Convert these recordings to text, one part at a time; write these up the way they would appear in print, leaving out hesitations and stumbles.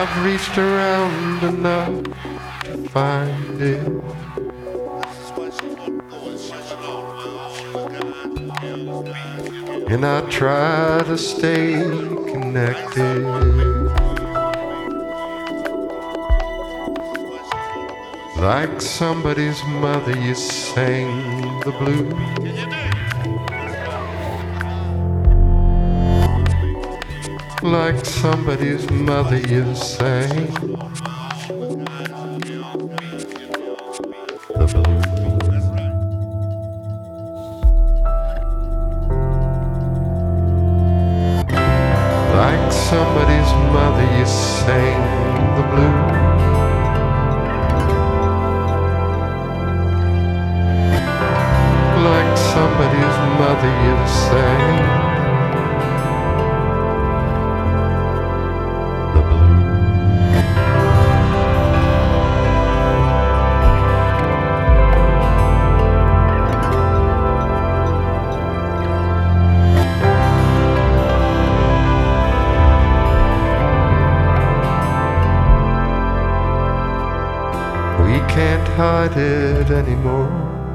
I've reached around enough to find it. And I try to stay connected. Like somebody's mother, you sang the blues. Like somebody's mother, you sang the blues. Like somebody's mother, you sang the blues. Like somebody's mother, you sang the blues. We can't hide it anymore.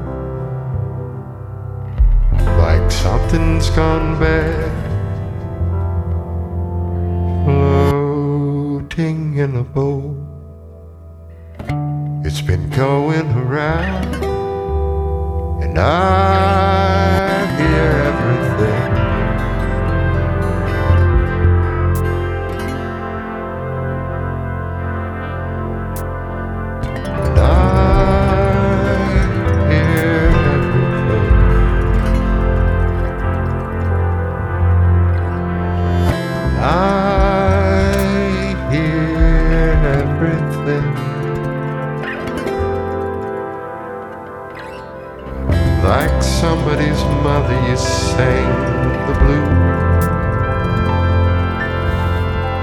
Like something's gone bad, floating in a bowl. It's been going around, and I hear everything. And I hear everything. I hear everything. Like somebody's mother, you sang the blues.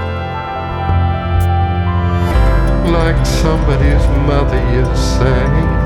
Like somebody's mother, you sang